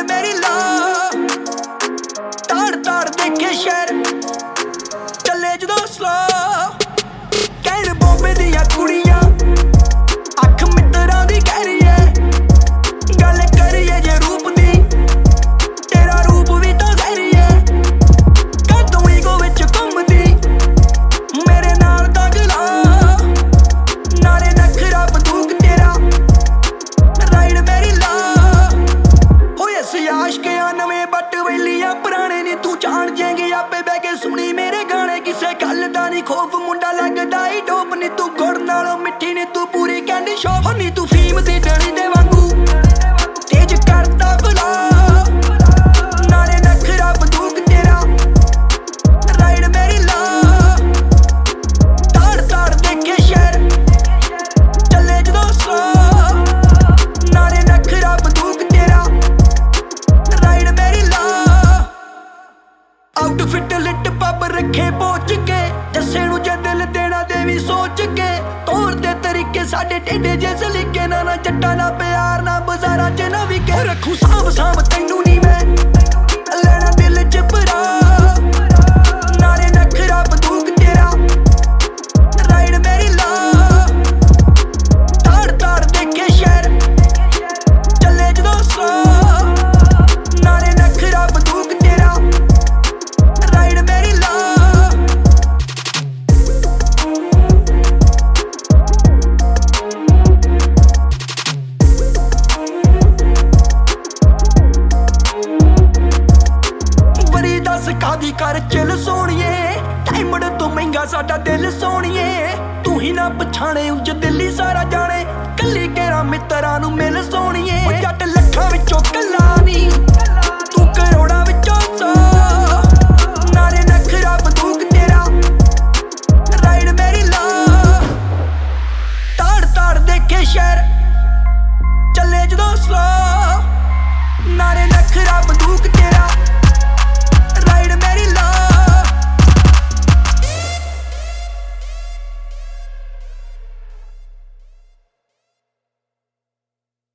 मेरी ला ताड़ ताड़ देखे शहर चले जदों स्लो कहण बॉम्बे दियां कुड़ियां अख मित्तरां दी कह रही है गल करिए जे रूप दी तेरा रूप भी तो जहरी है कदों ईगो विच घुमदी मेरे नाल दगला नाले नखरा बंदूक तेरा राइड मेरी ला होए आशिकियां नवें बट वेलियां पुराने नी तू जान जाएंगे आपे बह के सुनी मेरे गाने किसे गल दा नी खौफ मुंडा लगदा ही डोप नी तू गुड़ नालों मिठी नी तू पूरी कैंडी शॉप नी तू फीम दी डली दे वांगू तेज करदा बुला नाले नखरा बंदूक तेरा राइड मेरी ला ताड़ ताड़ देखे शहर चले जदों स्लो नाले नखरा बंदूक तेरा राइड मेरी ला आउटफिट लिट पब रखे पहुंच के जस्से नू जे दिल देना देवी सोच के तौर दे तरीके साडे टेढ़े जे सलीके ना जट्टा ना प्यार ना बाजारां च ना विके रखू सांभ सांभ तैनू नी मैं लेना दिल च भरा नाले नखरा बंदूक तेरा राइड मेरी ला ताड़ ताड़ देखे शहर चले जदों स्लो नाले नखरा बंदूक तेरा राइड मेरी ला वरी दस कादी कर चिल सोनिए डायमंड तो महंगा साडा दिल सोनिए तू ही ना पछाणे उंज दिल्ली सारा जाने कल्ली केरा मित्तरां नू मिल सोनिए ओ जट लखां विचों कल्ला नी तू करोड़ां विचों सौ नाले नखरा बंदूक तेरा राइड मेरी ला ताड़ ताड़ देखे शहर चले जदों स्लो नाले नखरा बंदूक तेरा